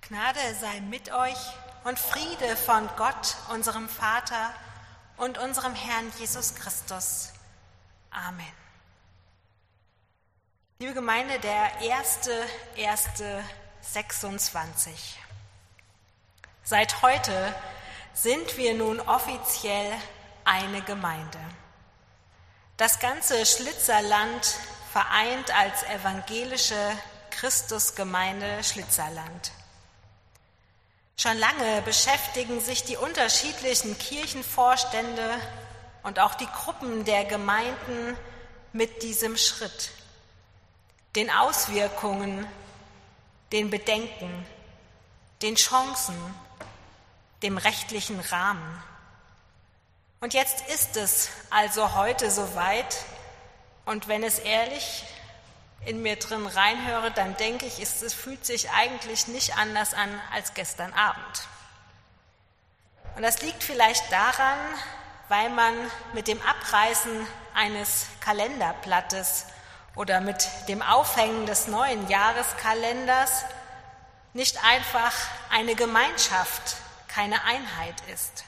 Gnade sei mit euch und Friede von Gott, unserem Vater und unserem Herrn Jesus Christus. Amen. Liebe Gemeinde, der 1.1.26. Seit heute sind wir nun offiziell eine Gemeinde. Das ganze Schlitzerland vereint als evangelische Christusgemeinde Schlitzerland. Schon lange beschäftigen sich die unterschiedlichen Kirchenvorstände und auch die Gruppen der Gemeinden mit diesem Schritt, den Auswirkungen, den Bedenken, den Chancen, dem rechtlichen Rahmen. Und jetzt ist es also heute soweit, und wenn es ehrlich in mir drin reinhöre, dann denke ich, es fühlt sich eigentlich nicht anders an als gestern Abend. Und das liegt vielleicht daran, weil man mit dem Abreißen eines Kalenderblattes oder mit dem Aufhängen des neuen Jahreskalenders nicht einfach eine Gemeinschaft, keine Einheit ist.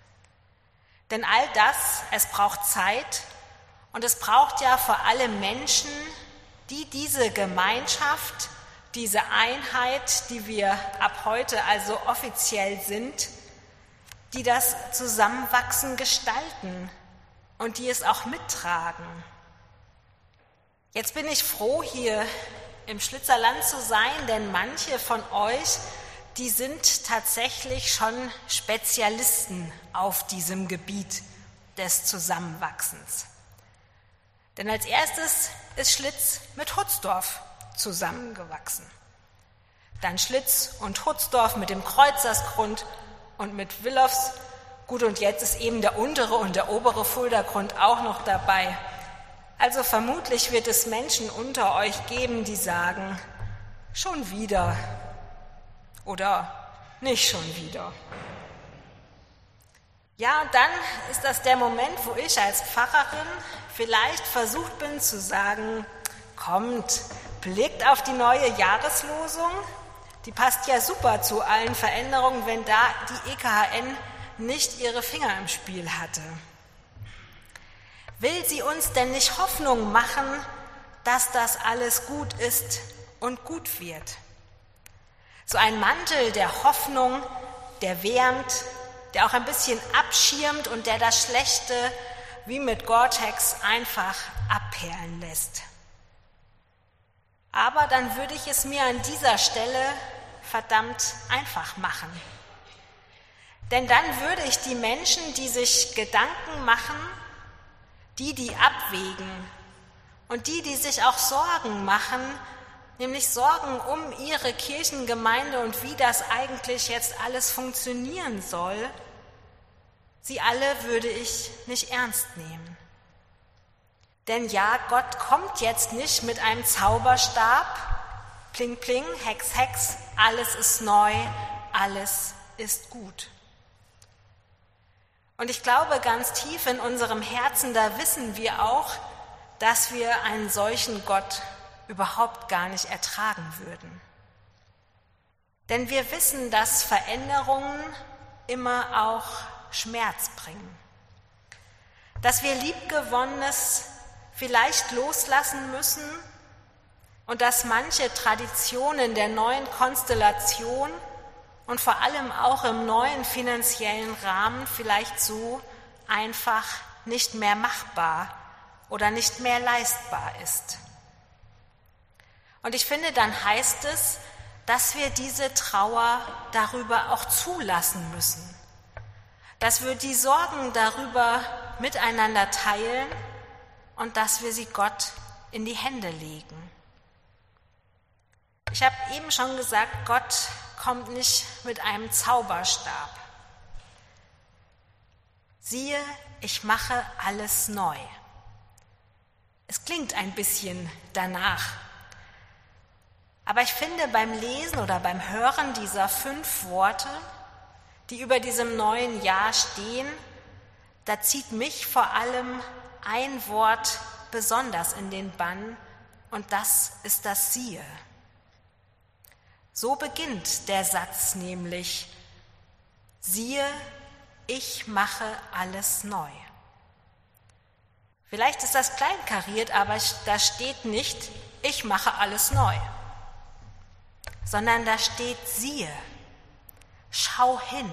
Denn all das, es braucht Zeit und es braucht ja vor allem Menschen, die diese Gemeinschaft, diese Einheit, die wir ab heute also offiziell sind, die das Zusammenwachsen gestalten und die es auch mittragen. Jetzt bin ich froh, hier im Schlitzerland zu sein, denn manche von euch, die sind tatsächlich schon Spezialisten auf diesem Gebiet des Zusammenwachsens. Denn als erstes ist Schlitz mit Hutzdorf zusammengewachsen. Dann Schlitz und Hutzdorf mit dem Kreuzersgrund und mit Willows. Gut, und jetzt ist eben der untere und der obere Fuldagrund auch noch dabei. Also vermutlich wird es Menschen unter euch geben, die sagen, schon wieder oder nicht schon wieder. Ja, und dann ist das der Moment, wo ich als Pfarrerin vielleicht versucht bin zu sagen, kommt, blickt auf die neue Jahreslosung, die passt ja super zu allen Veränderungen, wenn da die EKHN nicht ihre Finger im Spiel hatte. Will sie uns denn nicht Hoffnung machen, dass das alles gut ist und gut wird? So ein Mantel der Hoffnung, der wärmt, der auch ein bisschen abschirmt und der das Schlechte wie mit Gore-Tex einfach abperlen lässt. Aber dann würde ich es mir an dieser Stelle verdammt einfach machen. Denn dann würde ich die Menschen, die sich Gedanken machen, die abwägen und die sich auch Sorgen machen, nämlich Sorgen um ihre Kirchengemeinde und wie das eigentlich jetzt alles funktionieren soll, sie alle würde ich nicht ernst nehmen. Denn ja, Gott kommt jetzt nicht mit einem Zauberstab, pling pling, hex hex, alles ist neu, alles ist gut. Und ich glaube, ganz tief in unserem Herzen, da wissen wir auch, dass wir einen solchen Gott überhaupt gar nicht ertragen würden. Denn wir wissen, dass Veränderungen immer auch Schmerz bringen. Dass wir Liebgewonnenes vielleicht loslassen müssen und dass manche Traditionen der neuen Konstellation und vor allem auch im neuen finanziellen Rahmen vielleicht so einfach nicht mehr machbar oder nicht mehr leistbar ist. Und ich finde, dann heißt es, dass wir diese Trauer darüber auch zulassen müssen, dass wir die Sorgen darüber miteinander teilen und dass wir sie Gott in die Hände legen. Ich habe eben schon gesagt, Gott kommt nicht mit einem Zauberstab. Siehe, ich mache alles neu. Es klingt ein bisschen danach. Aber ich finde, beim Lesen oder beim Hören dieser 5 Worte, die über diesem neuen Jahr stehen, da zieht mich vor allem ein Wort besonders in den Bann und das ist das Siehe. So beginnt der Satz nämlich: Siehe, ich mache alles neu. Vielleicht ist das kleinkariert, aber da steht nicht, ich mache alles neu, sondern da steht, siehe, schau hin.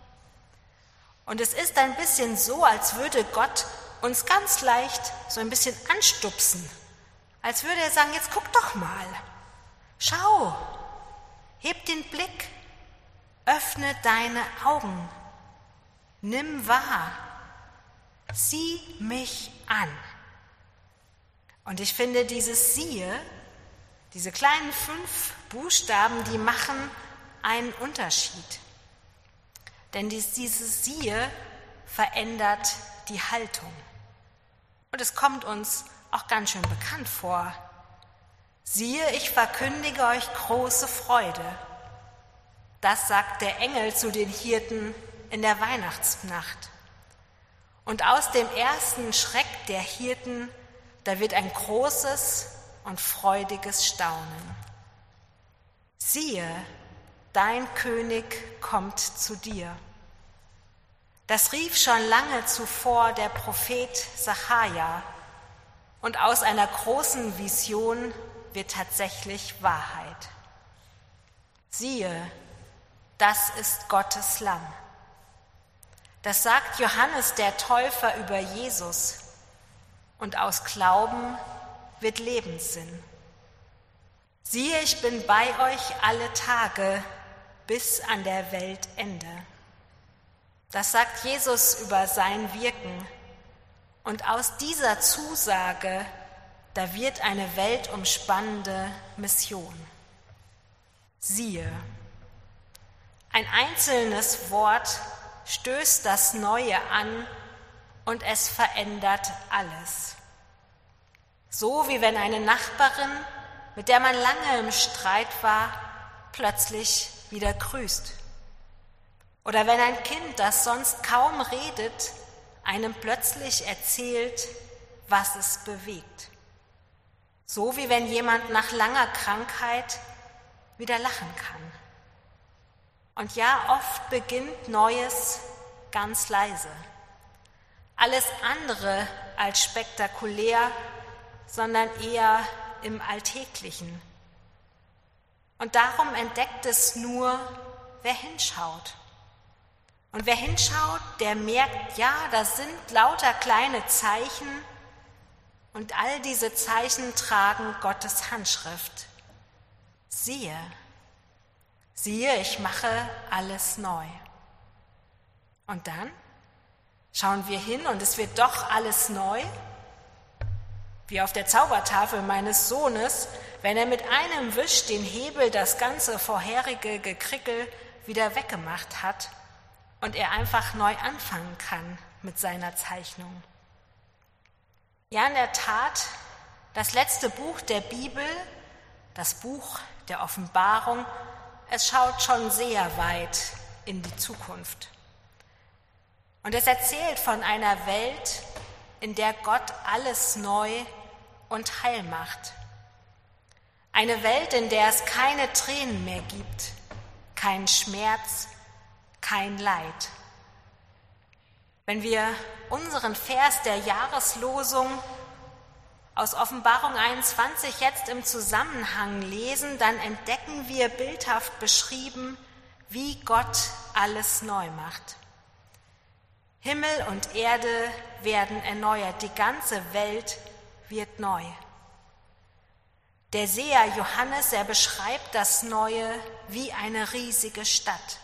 Und es ist ein bisschen so, als würde Gott uns ganz leicht so ein bisschen anstupsen, als würde er sagen, jetzt guck doch mal, schau, heb den Blick, öffne deine Augen, nimm wahr, sieh mich an. Und ich finde, dieses Siehe, diese kleinen 5 Buchstaben, die machen einen Unterschied. Denn dieses Siehe verändert die Haltung. Und es kommt uns auch ganz schön bekannt vor. Siehe, ich verkündige euch große Freude. Das sagt der Engel zu den Hirten in der Weihnachtsnacht. Und aus dem ersten Schreck der Hirten, da wird ein großes und freudiges Staunen. Siehe, dein König kommt zu dir. Das rief schon lange zuvor der Prophet Sacharja, und aus einer großen Vision wird tatsächlich Wahrheit. Siehe, das ist Gottes Lamm. Das sagt Johannes der Täufer über Jesus, und aus Glauben wird Lebenssinn. Siehe, ich bin bei euch alle Tage bis an der Weltende. Das sagt Jesus über sein Wirken. Und aus dieser Zusage, da wird eine weltumspannende Mission. Siehe, ein einzelnes Wort stößt das Neue an und es verändert alles. So wie wenn eine Nachbarin, mit der man lange im Streit war, plötzlich wieder grüßt. Oder wenn ein Kind, das sonst kaum redet, einem plötzlich erzählt, was es bewegt. So wie wenn jemand nach langer Krankheit wieder lachen kann. Und ja, oft beginnt Neues ganz leise. Alles andere als spektakulär, sondern eher im Alltäglichen. Und darum entdeckt es nur, wer hinschaut. Und wer hinschaut, der merkt, ja, das sind lauter kleine Zeichen und all diese Zeichen tragen Gottes Handschrift. Siehe, siehe, ich mache alles neu. Und dann schauen wir hin und es wird doch alles neu, wie auf der Zaubertafel meines Sohnes, wenn er mit einem Wisch den Hebel, das ganze vorherige Gekrickel wieder weggemacht hat und er einfach neu anfangen kann mit seiner Zeichnung. Ja, in der Tat, das letzte Buch der Bibel, das Buch der Offenbarung, es schaut schon sehr weit in die Zukunft. Und es erzählt von einer Welt, in der Gott alles neu und heil macht. Eine Welt, in der es keine Tränen mehr gibt, keinen Schmerz, kein Leid. Wenn wir unseren Vers der Jahreslosung aus Offenbarung 21 jetzt im Zusammenhang lesen, dann entdecken wir bildhaft beschrieben, wie Gott alles neu macht. Himmel und Erde werden erneuert, die ganze Welt wird neu. Der Seher Johannes, er beschreibt das Neue wie eine riesige Stadt.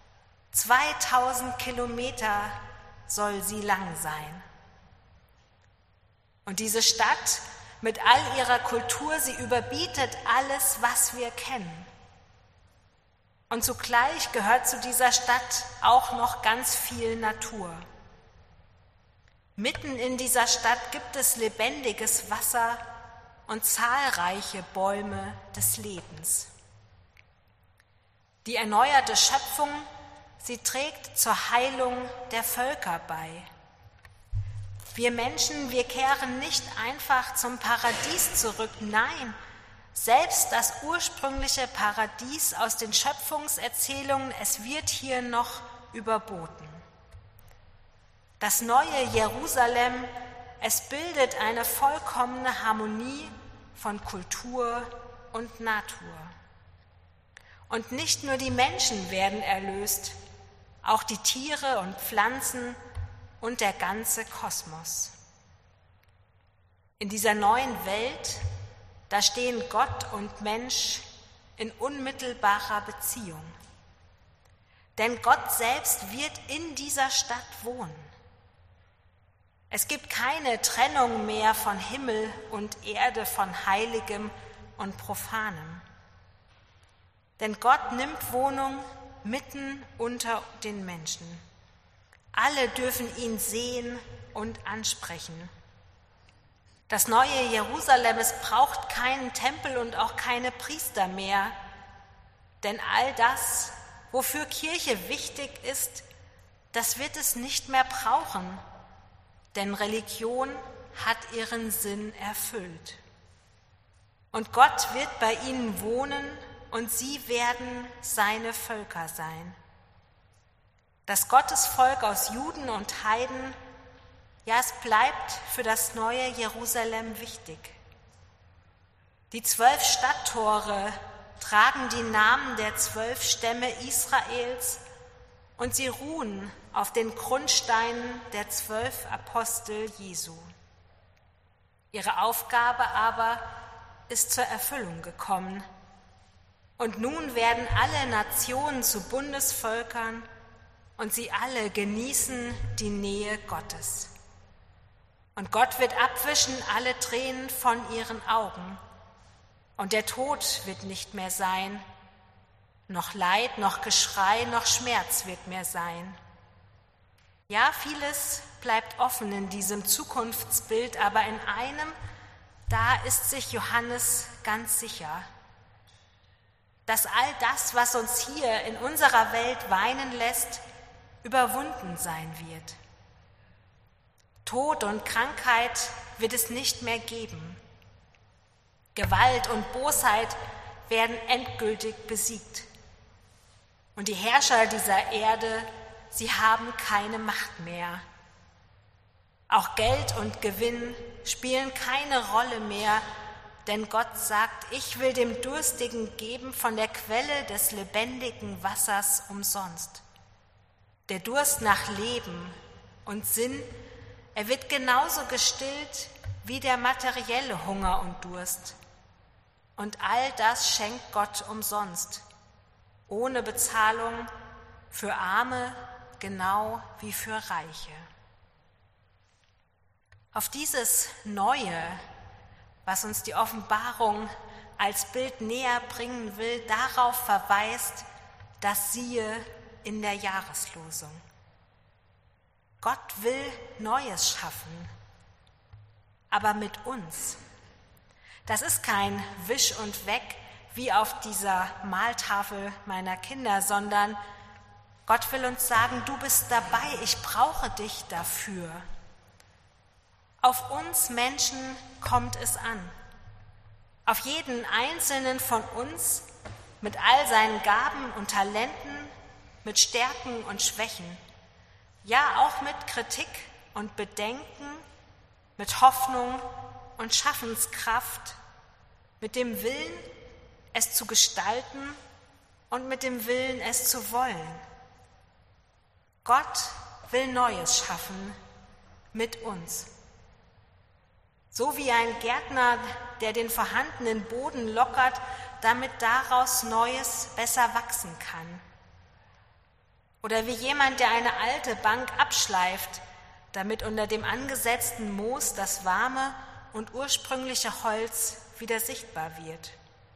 2000 Kilometer soll sie lang sein. Und diese Stadt mit all ihrer Kultur, sie überbietet alles, was wir kennen. Und zugleich gehört zu dieser Stadt auch noch ganz viel Natur. Mitten in dieser Stadt gibt es lebendiges Wasser und zahlreiche Bäume des Lebens. Die erneuerte Schöpfung, sie trägt zur Heilung der Völker bei. Wir Menschen, wir kehren nicht einfach zum Paradies zurück, nein, Selbst das ursprüngliche Paradies aus den Schöpfungserzählungen, es wird hier noch überboten. Das neue Jerusalem, es bildet eine vollkommene Harmonie von Kultur und Natur. Und nicht nur die Menschen werden erlöst, auch die Tiere und Pflanzen und der ganze Kosmos. In dieser neuen Welt, da stehen Gott und Mensch in unmittelbarer Beziehung. Denn Gott selbst wird in dieser Stadt wohnen. Es gibt keine Trennung mehr von Himmel und Erde, von Heiligem und Profanem. Denn Gott nimmt Wohnung mitten unter den Menschen. Alle dürfen ihn sehen und ansprechen. Das neue Jerusalem, es braucht keinen Tempel und auch keine Priester mehr, denn all das, wofür Kirche wichtig ist, das wird es nicht mehr brauchen, denn Religion hat ihren Sinn erfüllt. Und Gott wird bei ihnen wohnen und sie werden seine Völker sein. Das Gottesvolk aus Juden und Heiden, ja, es bleibt für das neue Jerusalem wichtig. Die 12 Stadttore tragen die Namen der 12 Stämme Israels und sie ruhen auf den Grundsteinen der 12 Apostel Jesu. Ihre Aufgabe aber ist zur Erfüllung gekommen. Und nun werden alle Nationen zu Bundesvölkern und sie alle genießen die Nähe Gottes. Und Gott wird abwischen alle Tränen von ihren Augen. Und der Tod wird nicht mehr sein. Noch Leid, noch Geschrei, noch Schmerz wird mehr sein. Ja, vieles bleibt offen in diesem Zukunftsbild, aber in einem, da ist sich Johannes ganz sicher, dass all das, was uns hier in unserer Welt weinen lässt, überwunden sein wird. Tod und Krankheit wird es nicht mehr geben. Gewalt und Bosheit werden endgültig besiegt. Und die Herrscher dieser Erde, sie haben keine Macht mehr. Auch Geld und Gewinn spielen keine Rolle mehr, denn Gott sagt, ich will dem Durstigen geben von der Quelle des lebendigen Wassers umsonst. Der Durst nach Leben und Sinn, er wird genauso gestillt wie der materielle Hunger und Durst. Und all das schenkt Gott umsonst, ohne Bezahlung, für Arme genau wie für Reiche. Auf dieses Neue, was uns die Offenbarung als Bild näher bringen will, darauf verweist das Siehe in der Jahreslosung. Gott will Neues schaffen, aber mit uns. Das ist kein Wisch und Weg wie auf dieser Maltafel meiner Kinder, sondern Gott will uns sagen, du bist dabei, ich brauche dich dafür. Auf uns Menschen kommt es an. Auf jeden Einzelnen von uns mit all seinen Gaben und Talenten, mit Stärken und Schwächen. Ja, auch mit Kritik und Bedenken, mit Hoffnung und Schaffenskraft, mit dem Willen, es zu gestalten und mit dem Willen, es zu wollen. Gott will Neues schaffen mit uns. So wie ein Gärtner, der den vorhandenen Boden lockert, damit daraus Neues besser wachsen kann. Oder wie jemand, der eine alte Bank abschleift, damit unter dem angesetzten Moos das warme und ursprüngliche Holz wieder sichtbar wird.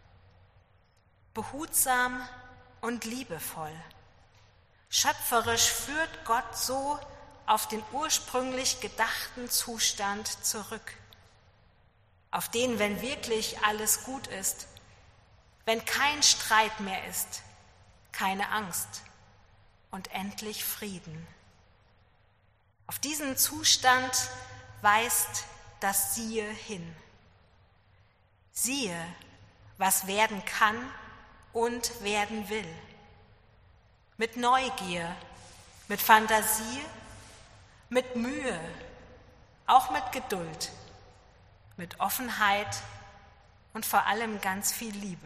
Behutsam und liebevoll. Schöpferisch führt Gott so auf den ursprünglich gedachten Zustand zurück, auf den, wenn wirklich alles gut ist, wenn kein Streit mehr ist, keine Angst und endlich Frieden. Auf diesen Zustand weist das Siehe hin. Siehe, was werden kann und werden will. Mit Neugier, mit Fantasie, mit Mühe, auch mit Geduld, mit Offenheit und vor allem ganz viel Liebe.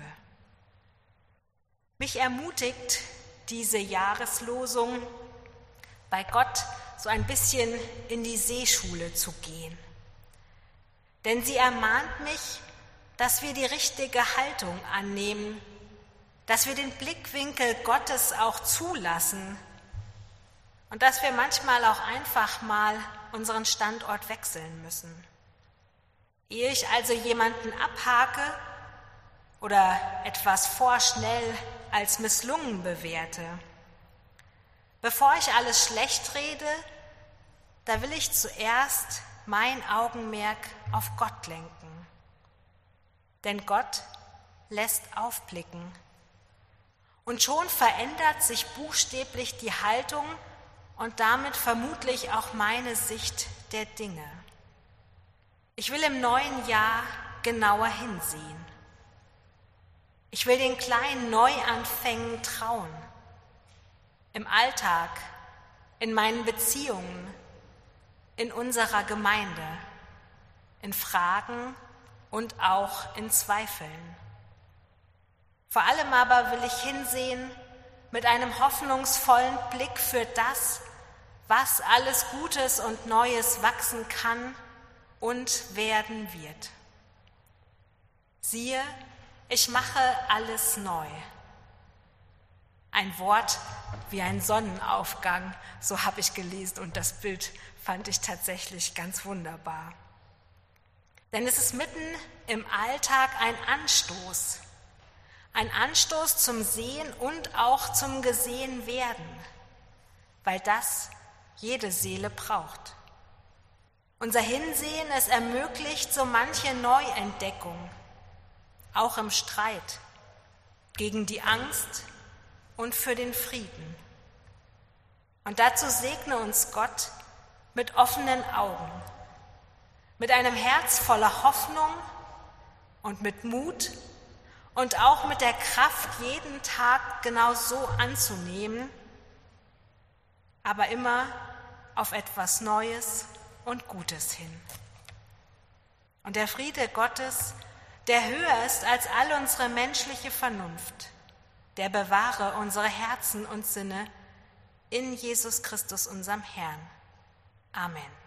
Mich ermutigt diese Jahreslosung, bei Gott so ein bisschen in die Seeschule zu gehen. Denn sie ermahnt mich, dass wir die richtige Haltung annehmen, dass wir den Blickwinkel Gottes auch zulassen und dass wir manchmal auch einfach mal unseren Standort wechseln müssen. Ehe ich also jemanden abhake oder etwas vorschnell als misslungen bewerte, bevor ich alles schlecht rede, da will ich zuerst mein Augenmerk auf Gott lenken. Denn Gott lässt aufblicken. Und schon verändert sich buchstäblich die Haltung und damit vermutlich auch meine Sicht der Dinge. Ich will im neuen Jahr genauer hinsehen. Ich will den kleinen Neuanfängen trauen. Im Alltag, in meinen Beziehungen, in unserer Gemeinde, in Fragen und auch in Zweifeln. Vor allem aber will ich hinsehen mit einem hoffnungsvollen Blick für das, was alles Gutes und Neues wachsen kann und werden wird. Siehe, ich mache alles neu. Ein Wort wie ein Sonnenaufgang, so habe ich gelesen und das Bild fand ich tatsächlich ganz wunderbar. Denn es ist mitten im Alltag ein Anstoß zum Sehen und auch zum Gesehenwerden, weil das jede Seele braucht. Unser Hinsehen, es ermöglicht so manche Neuentdeckung, auch im Streit, gegen die Angst und für den Frieden. Und dazu segne uns Gott mit offenen Augen, mit einem Herz voller Hoffnung und mit Mut und auch mit der Kraft, jeden Tag genau so anzunehmen, aber immer auf etwas Neues und Gutes hin. Und der Friede Gottes, der höher ist als all unsere menschliche Vernunft, der bewahre unsere Herzen und Sinne in Jesus Christus, unserem Herrn. Amen.